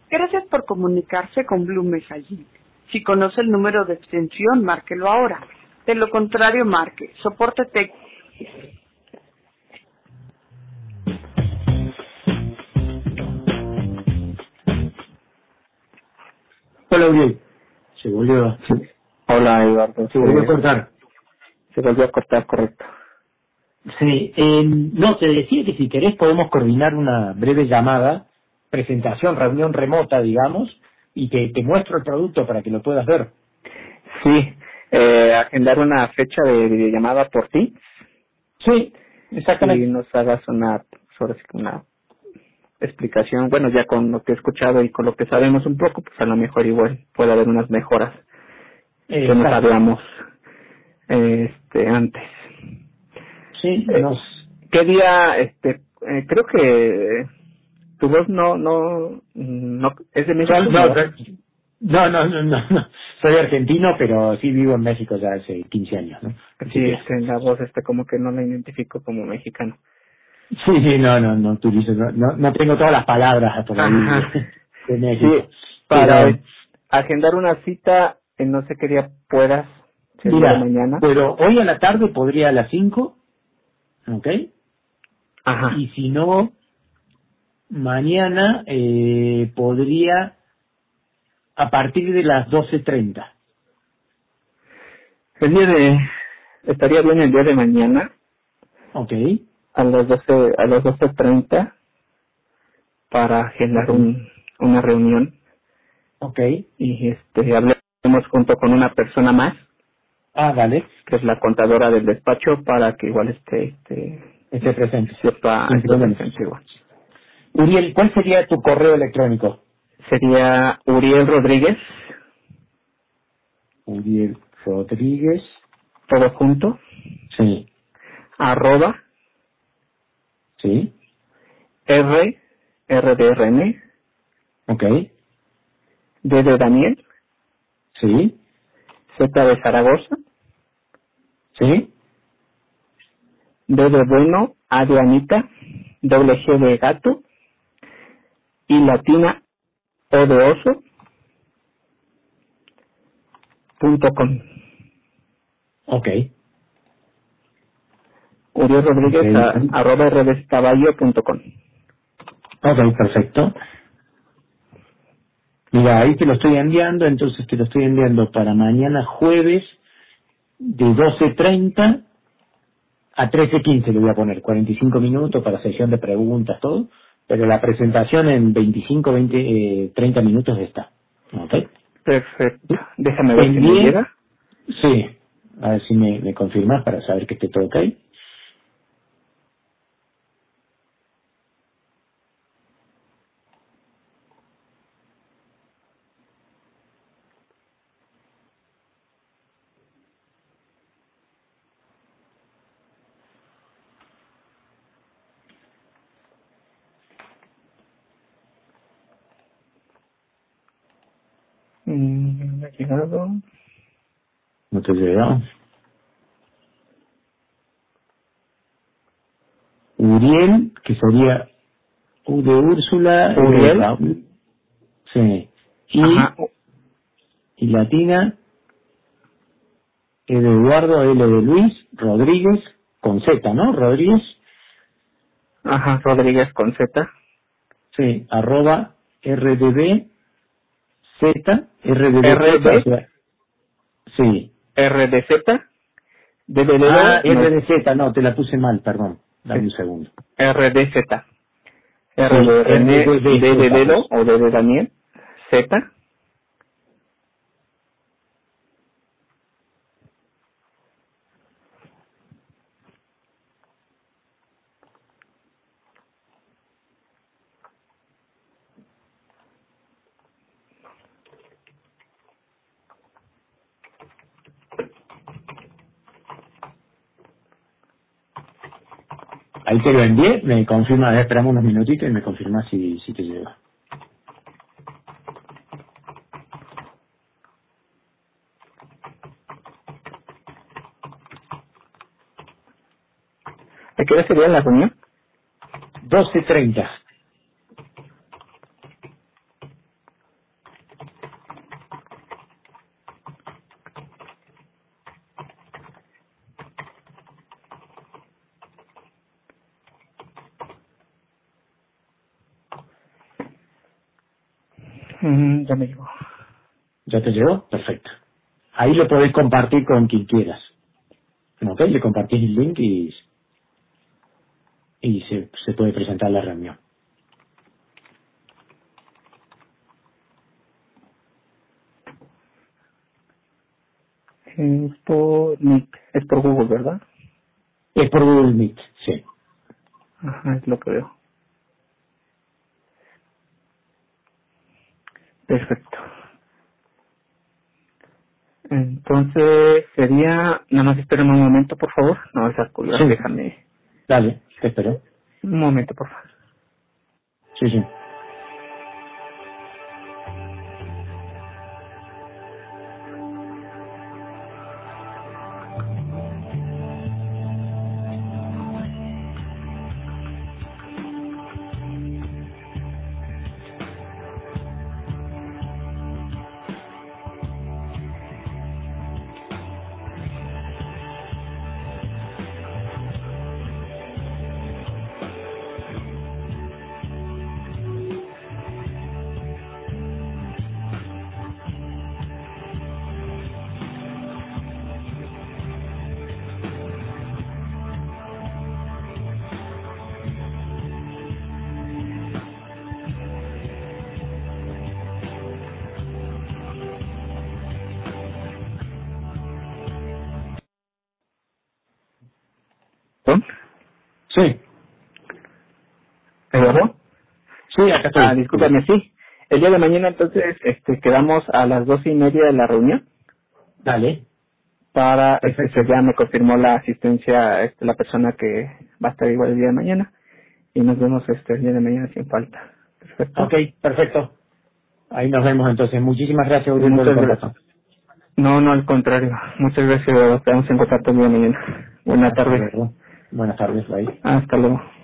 Gracias por comunicarse con Blue Messaging. Si conoce el número de extensión, márquelo ahora. De lo contrario, marque soporte técnico. Hola, Uriel. Se volvió. Sí. Hola, Eduardo. Se volvió a cortar. Se volvió a cortar, correcto. Sí. No, te decía que si querés podemos coordinar una breve llamada, presentación, reunión remota, digamos, y te muestro el producto para que lo puedas ver. Sí, agendar una fecha de videollamada por ti Sí, y exactamente. nos hagas una explicación. Bueno, ya con lo que he escuchado y con lo que sabemos un poco, pues a lo mejor igual puede haber unas mejoras que nos Exacto. hablamos antes. Sí, Eh, nos... ¿Qué día? Creo que tu voz no es de México, No, ¿no? no. Soy argentino, pero sí vivo en México ya hace 15 años, ¿no? Sí, Así que... la voz como que no la identifico como mexicano. Sí, no utilizo, no tengo todas las palabras por ahí Ajá. de Sí, México. para Pero, agendar una cita, no sé qué día puedas, si el día de mira, mañana. pero hoy a la tarde podría a las 5, ¿ok? Ajá. Y si no, mañana podría a partir de las 12:30, El día de, estaría bien el día de mañana, ¿ok? a las 12:30, para agendar Ok, una reunión ok. y hablemos junto con una persona más, Dale, que es la contadora del despacho, para que igual esté presente, sepa sin este problema. presente igual. Uriel, ¿cuál sería tu correo electrónico? Sería Uriel Rodríguez, Uriel Rodríguez, todo junto, sí, @ sí, R de René, ok, D de Daniel, sí, Z de Zaragoza, sí, D de Bueno, A de Anita, doble G de gato, y latina O de oso, .com. ok, Uriel Rodríguez ok, @rdestaballo.com. ok, perfecto. Mira, ahí te lo estoy enviando, entonces te lo estoy enviando para mañana jueves de 12:30 a 13:15 le voy a poner, 45 minutos para sesión de preguntas, todo, pero la presentación en 25, 20, 30 minutos está. ¿Ok? Perfecto. Déjame Te ver si me envié, llega. sí, a ver si me confirmas para saber que esté todo ok. No me ha llegado. ¿No te llegó? Uriel, que sería U de Úrsula, L de Uriel. Raúl, sí, Ajá. y latina, E de Eduardo, L de Luis, Rodríguez, con Z, ¿no? Rodríguez, Ajá. Rodríguez con Z. sí, arroba RDB, Z, RDB Z, o RD. sea, sí. RDZ. D de dedo. No. RDZ, no, te la puse mal, perdón. Sí. Dame un segundo. RDZ. R Sí, de René. D de RDBZ, dedo pues. o D de Daniel. Z. Ahí te lo envié, me confirma, esperamos unos minutitos y me confirma si te llega. ¿A qué hora sería la reunión? 12:30. Ya me llegó. ¿Ya te llegó? Perfecto. Ahí lo podés compartir con quien quieras. ¿Ok? Le compartís el link y se puede presentar la reunión. Es por Meet, es por Google, ¿verdad? Es por Google Meet, sí. Ajá, es lo que veo. Perfecto. Entonces sería, nada más espérame un momento, por favor. No, esa color, Sí. déjame. Dale, te espero. Un momento, por favor. Sí, sí. ¿Perdón? Sí, ¿Eduardo? sí, acá estoy. Discúlpame, sí. El día de mañana entonces quedamos a las 12:30 de la reunión Dale, para, perfecto. ya me confirmó la asistencia, la persona que va a estar igual el día de mañana y nos vemos el día de mañana sin falta. Perfecto. Ok, perfecto. Ahí nos vemos entonces. Muchísimas gracias, Pues Uri, por el muchas contacto. gracias. No, no, al contrario. Muchas gracias, Eduardo. Quedamos en contacto el día de mañana. Buena Hasta tarde. luego. Buenas tardes, bye. Hasta luego.